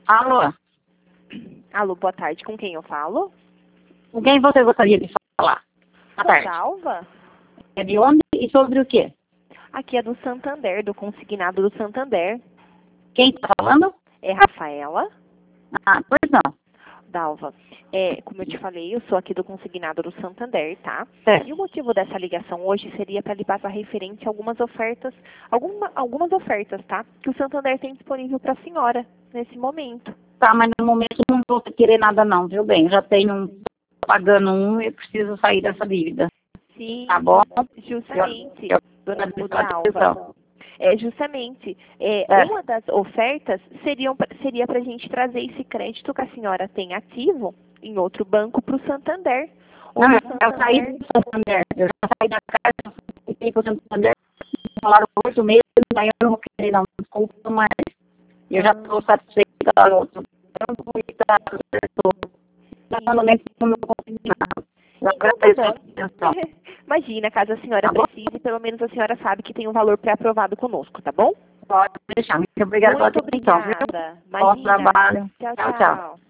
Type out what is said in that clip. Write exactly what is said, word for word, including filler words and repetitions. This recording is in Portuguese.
Alô? Alô, boa tarde. Com quem eu falo? Com quem você gostaria de falar? Boa tarde. Dalva? É de onde e sobre o quê? Aqui é do Santander, do consignado do Santander. Quem está falando? É Rafaela? Ah, pois não. Dalva, é, como eu te falei, eu sou aqui do consignado do Santander, tá? É. E o motivo dessa ligação hoje seria para lhe passar referente a algumas ofertas, alguma, algumas ofertas, tá? Que o Santander tem disponível para a senhora nesse momento. Tá, mas no momento não vou querer nada não, viu bem? Eu já tenho um, pagando um e preciso sair dessa dívida. Sim, Tá bom? justamente, Eu, eu, dona eu, Dalva. É, justamente, é, é. uma das ofertas seriam, seria para a gente trazer esse crédito que a senhora tem ativo em outro banco para o Santander. Não, Ou eu, Santander... eu saí do Santander. Eu já saí da casa, fiquei pro Santander, falaram oito meses, daí eu não vou querer dar um desculpa, mas eu já estou satisfeita no outro banco e tá, estou dando nem como eu consegui nada. Eu Então tá agradeço bom. a atenção. Imagina, caso a senhora Tá bom? precise, pelo menos a senhora sabe que tem um valor pré-aprovado conosco, tá bom? Pode deixar. Muito obrigada pela Muito atenção, viu? obrigada. Bom Imagina. trabalho. Tchau, Tchau, tchau. tchau.